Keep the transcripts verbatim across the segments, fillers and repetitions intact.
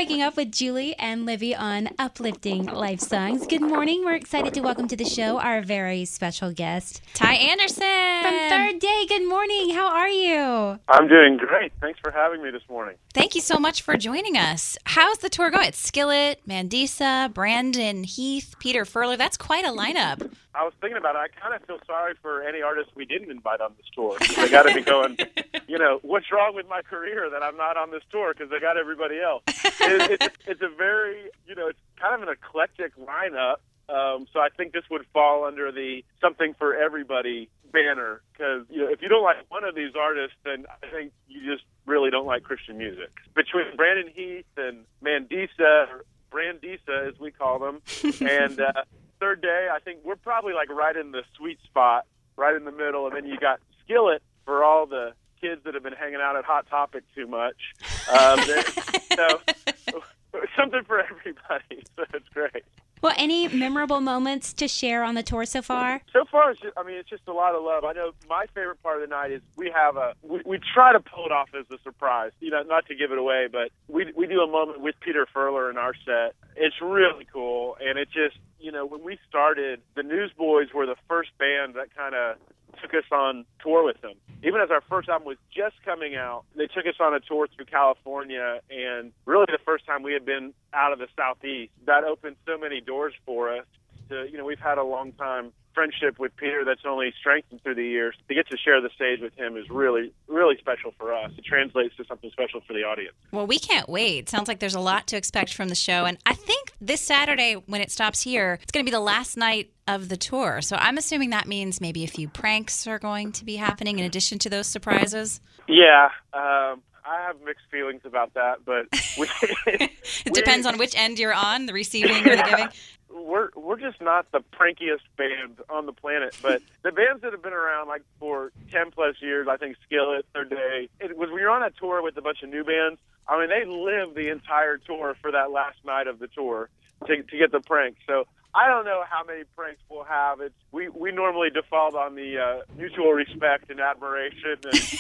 Waking Up with Julie and Livy on Uplifting Life Songs. Good morning. We're excited to welcome to the show our very special guest, Ty Anderson. From Third Day. Good morning. How are you? I'm doing great. Thanks for having me this morning. Thank you so much for joining us. How's the tour going? It's Skillet, Mandisa, Brandon Heath, Peter Furler. That's quite a lineup. I was thinking about it. I kind of feel sorry for any artists we didn't invite on this tour. They got to be going, you know, what's wrong with my career that I'm not on this tour because they got everybody else. It, it's, it's a very, you know, it's kind of an eclectic lineup. Um, so I think this would fall under the something for everybody banner because, you know, if you don't like one of these artists, then I think you just really don't like Christian music. Between Brandon Heath and Mandisa, or Brandisa as we call them, and uh, Third Day, I think we're probably like right in the sweet spot, right in the middle. And then you got Skillet for all the kids that have been hanging out at Hot Topic too much. Um, so something for everybody. So it's great. Well, any memorable moments to share on the tour so far? So far, it's just, I mean, it's just a lot of love. I know my favorite part of the night is we have a, we, we try to pull it off as a surprise, you know, not to give it away, but we we do a moment with Peter Furler in our set. It's really cool, and it just, you know, when we started, the Newsboys were the first band that kind of took us on tour with them. Even as our first album was just coming out, they took us on a tour through California, and really the first time we had been out of the Southeast. That opened so many doors for us. To, you know, we've had a long time friendship with Peter that's only strengthened through the years. To get to share the stage with him is really, really special for us. It translates to something special for the audience. Well, we can't wait. Sounds like there's a lot to expect from the show. And I think this Saturday, when it stops here, it's going to be the last night of the tour. So I'm assuming that means maybe a few pranks are going to be happening in addition to those surprises. Yeah, um, I have mixed feelings about that, but we, it depends we, on which end you're on, the receiving or the giving. We're we're just not the prankiest band on the planet, but the bands that have been around like for ten plus years, I think Skillet, Third Day, it was when you're on a tour with a bunch of new bands. I mean, they live the entire tour for that last night of the tour to to get the pranks. So I don't know how many pranks we'll have. It's we we normally default on the uh, mutual respect and admiration.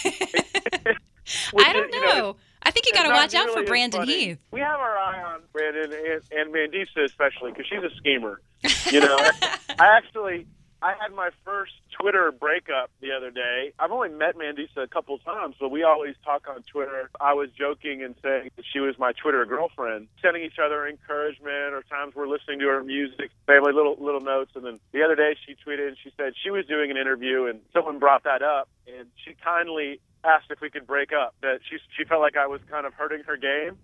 And, I don't know. You know I think you got to watch out for Brandon Heath. We have our eye on Brandon and, and Mandisa especially because she's a schemer. You know, I actually I had my first Twitter breakup the other day. I've only met Mandisa a couple times, but we always talk on Twitter. I was joking and saying that she was my Twitter girlfriend, sending each other encouragement or times we're listening to her music, family little little notes. And then the other day she tweeted and she said she was doing an interview and someone brought that up and she kindly asked if we could break up, that she she felt like I was kind of hurting her game.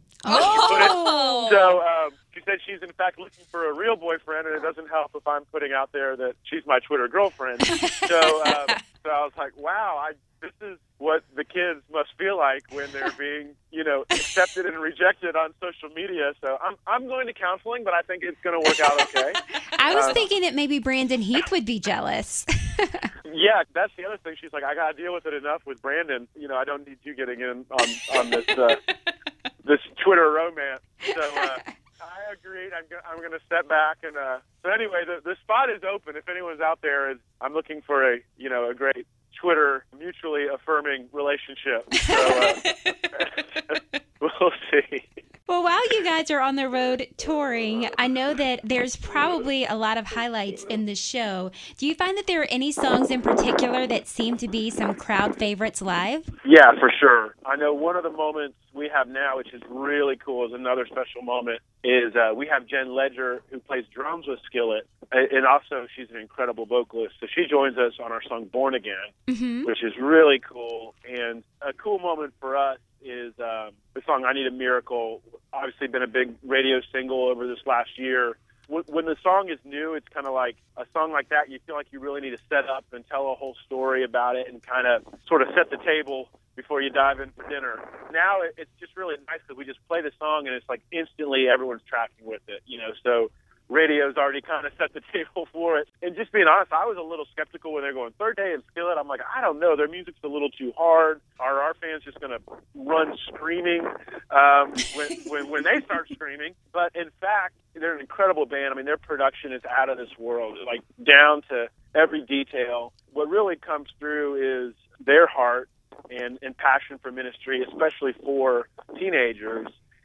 Oh! So um, she said she's in fact looking for a real boyfriend, and it doesn't help if I'm putting out there that she's my Twitter girlfriend. so, um, so I was like, wow, I, this is what the kids must feel like when they're being, you know, accepted and rejected on social media. So I'm I'm going to counseling, but I think it's going to work out okay. I was uh, thinking that maybe Brandon Heath would be jealous. Yeah, that's the other thing. She's like, I got to deal with it enough with Brandon. You know, I don't need you getting in on, on this uh, this Twitter romance. So uh, I agreed. I'm, go- I'm going to step back. And uh, so anyway, the, the spot is open. If anyone's out there, is I'm looking for a, you know, a great Twitter mutually affirming relationship. So uh, we'll see. Well, while you guys are on the road touring, I know that there's probably a lot of highlights in the show. Do you find that there are any songs in particular that seem to be some crowd favorites live? Yeah, for sure. I know one of the moments we have now, which is really cool, is another special moment, is uh, we have Jen Ledger, who plays drums with Skillet, and also she's an incredible vocalist. So she joins us on our song Born Again, mm-hmm. which is really cool. And a cool moment for us is um, the song I Need a Miracle, obviously been a big radio single over this last year. When the song is new, it's kind of like a song like that, you feel like you really need to set up and tell a whole story about it and kind of sort of set the table before you dive in for dinner. Now it's just really nice because we just play the song and it's like instantly everyone's tracking with it, you know, so radio's already kind of set the table for it. And just being honest, I was a little skeptical when they're going Third Day and Skillet. I'm like, I don't know, their music's a little too hard. Are our fans just going to run screaming um, when, when when they start screaming? But in fact, they're an incredible band. I mean, their production is out of this world, like down to every detail. What really comes through is their heart and, and passion for ministry, especially for teenagers.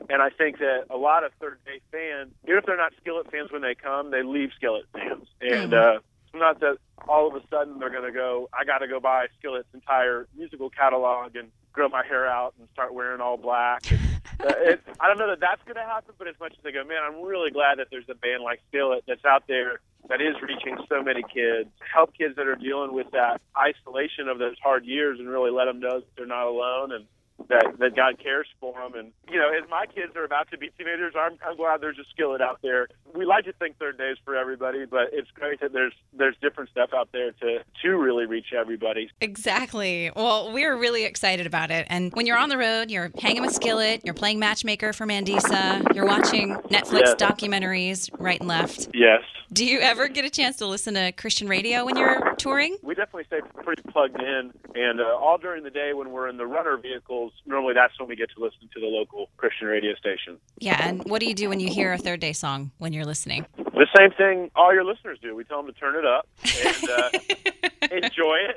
And I think that a lot of Third Day fans, even if they're not Skillet fans when they come, they leave Skillet fans. And mm-hmm. uh, it's not that all of a sudden they're going to go, I got to go buy Skillet's entire musical catalog and grow my hair out and start wearing all black. And, uh, it, I don't know that that's going to happen, but as much as they go, man, I'm really glad that there's a band like Skillet that's out there that is reaching so many kids, help kids that are dealing with that isolation of those hard years and really let them know that they're not alone and that, that God cares for them. And, you know, as my kids are about to be teenagers, I'm, I'm glad there's a Skillet out there. We like to think Third Day is for everybody, but it's great that there's there's different stuff out there to, to really reach everybody. Exactly. Well, we're really excited about it. And when you're on the road, you're hanging with Skillet, you're playing Matchmaker for Mandisa, you're watching Netflix Yes. documentaries right and left. Yes. Do you ever get a chance to listen to Christian radio when you're touring? We definitely stay pretty plugged in, and uh, all during the day when we're in the runner vehicles, normally that's when we get to listen to the local Christian radio station. Yeah, and what do you do when you hear a Third Day song when you're listening? The same thing all your listeners do. We tell them to turn it up and uh, enjoy it.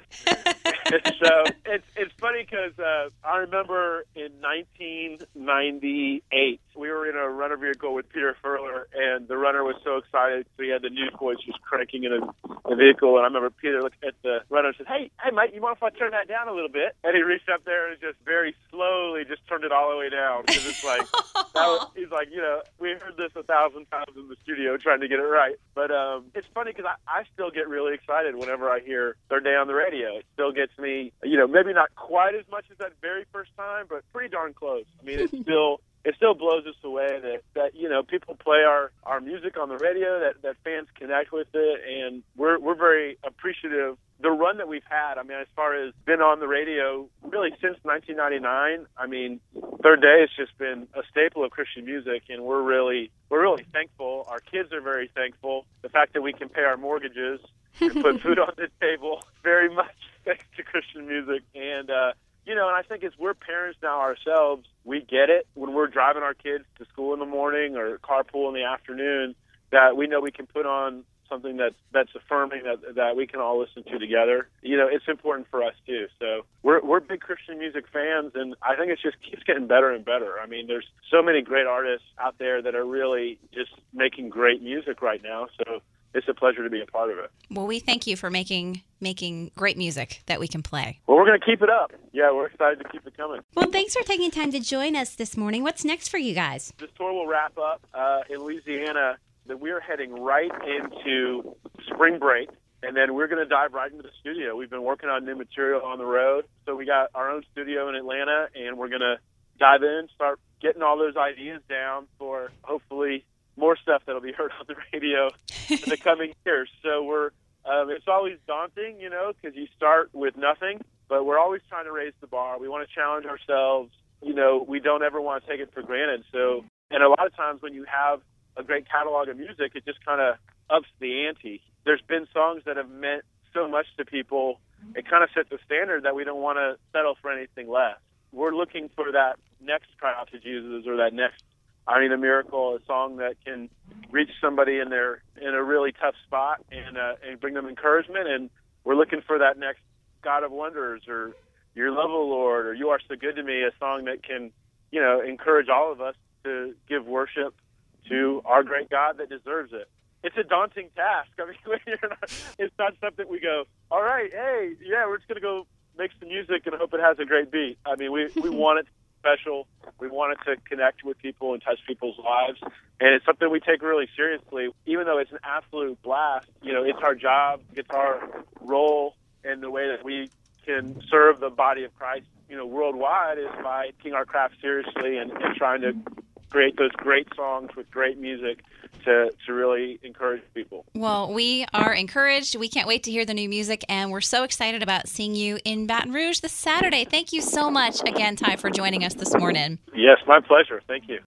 So it's it's funny because uh, I remember in nineteen ninety-eight, we were in a runner vehicle with Peter Furler, and the runner was so excited, so he had the Newsboys just cranking in the vehicle, and I remember Peter looked at the runner and said, hey, hey, mate, you mind if I turn that down a little bit? And he reached up there and just very slowly just turned it all the way down, because it's like, that was, he's like, you know, we heard this a thousand times in the studio trying to get it right. But um, it's funny because I, I still get really excited whenever I hear Third Day on the radio. It still gets me, you know, maybe not quite as much as that very first time, but pretty darn close. I mean, it's still... It still blows us away that, that you know, people play our, our music on the radio, that, that fans connect with it, and we're we're very appreciative. The run that we've had, I mean, as far as been on the radio really since nineteen ninety-nine, I mean, Third Day has just been a staple of Christian music, and we're really we're really thankful. Our kids are very thankful. The fact that we can pay our mortgages and put food on the table, very much thanks to Christian music. And uh, you know, and I think as we're parents now ourselves, we get it when we're driving our kids to school in the morning or carpool in the afternoon, that we know we can put on something that's that's affirming, that that we can all listen to together. You know, it's important for us too. So we're we're big Christian music fans, and I think it just keeps getting better and better. I mean, there's so many great artists out there that are really just making great music right now. So it's a pleasure to be a part of it. Well, we thank you for making making great music that we can play. Well, we're going to keep it up. Yeah, we're excited to keep it coming. Well, thanks for taking time to join us this morning. What's next for you guys? This tour will wrap up uh, in Louisiana. That we're heading right into spring break, and then we're going to dive right into the studio. We've been working on new material on the road, so we got our own studio in Atlanta, and we're going to dive in, start getting all those ideas down for hopefully more stuff that'll be heard on the radio in the coming years. So we're um, it's always daunting, you know, because you start with nothing, but we're always trying to raise the bar. We want to challenge ourselves. You know, we don't ever want to take it for granted. So, and a lot of times when you have a great catalog of music, it just kind of ups the ante. There's been songs that have meant so much to people. It kind of sets a standard that we don't want to settle for anything less. We're looking for that next cry out to Jesus, or that next I Need a Miracle, a song that can reach somebody in their in a really tough spot and uh, and bring them encouragement. And we're looking for that next God of Wonders, or Your Love, O Lord, or You Are So Good to Me, a song that can, you know, encourage all of us to give worship to our great God that deserves it. It's a daunting task. I mean, you're not, it's not something we go, all right, hey, yeah, we're just going to go make some music and hope it has a great beat. I mean, we, we want it to be special. We want it to connect with people and touch people's lives. And it's something we take really seriously. Even though it's an absolute blast, you know, it's our job, it's our role, and the way that we can serve the body of Christ, you know, worldwide, is by taking our craft seriously and, and trying to create those great songs with great music to, to really encourage people. Well, we are encouraged. We can't wait to hear the new music, and we're so excited about seeing you in Baton Rouge this Saturday. Thank you so much again, Ty, for joining us this morning. Yes, my pleasure. Thank you.